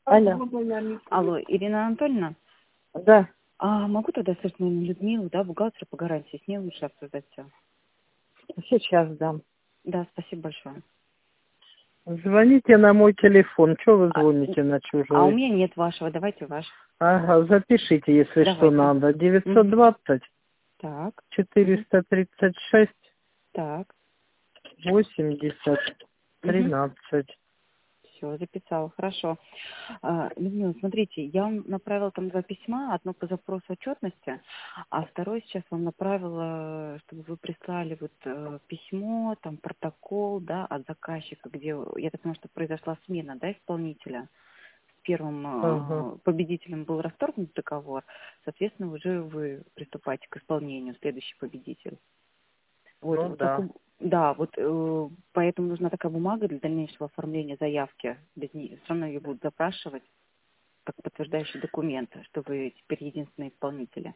Алло. Алло, Ирина Анатольевна? Да. А могу тогда слышать мою Людмилу, да, бухгалтера по гарантии, с ней лучше обсуждать все. Сейчас дам. Да, спасибо большое. Звоните на мой телефон. Чего вы А, звоните на а у чужой? меня нет вашего, давайте ваш. Ага, запишите, если что Давайте. надо. Мгм. 920 Так. Мгм. 436 Так. 80 Угу. 13. Все, записала, хорошо. Людмила, смотрите, я вам направила там 2 письма, одно по запросу отчетности, а второе сейчас вам направила, чтобы вы прислали вот письмо, там протокол, да, от заказчика, где, я так понимаю, что произошла смена, да, исполнителя. С первым Ага. победителем был расторгнут договор, соответственно, уже вы приступаете к исполнению, следующий победитель. Вот, Ну вот да. такой, да, вот поэтому нужна такая бумага для дальнейшего оформления заявки. Без нее все равно ее будут запрашивать как подтверждающий документ, что вы теперь единственные исполнители.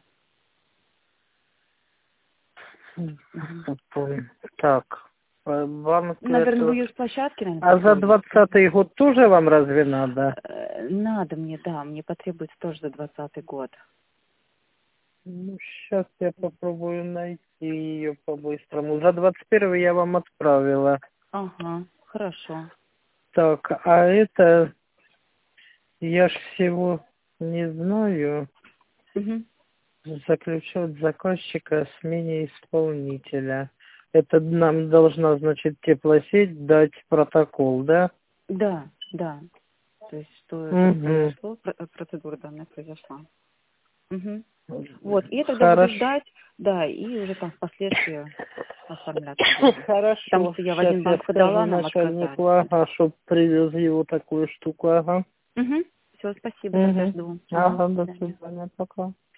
Мгм. Понял. Так. Вам Наверное, вы это... ее с площадки, наверное, А за подводите. 20-й год тоже вам разве надо? Надо мне, да, мне потребуется тоже за 2020 год. Ну, сейчас я попробую найти ее по-быстрому. За 21-й я вам отправила. Ага, хорошо. Так, а это я ж всего не знаю. Угу. Заключать заказчика о смене исполнителя. Это нам должна, значит, теплосеть дать протокол, да? Да, да. То есть, что это Угу. произошло, процедура данная произошла. Угу. Вот, и я тогда буду Хорошо. ждать, да, и уже там впоследствии оформляться буду. Потому Хорошо. что я в Сейчас один я банк скажу подала, нам отказали. начальнику, ага, чтоб привез его такую штуку, ага. Угу. Все, спасибо, тогда Угу. жду. Угу. Ага, До до свидания. свидания, пока.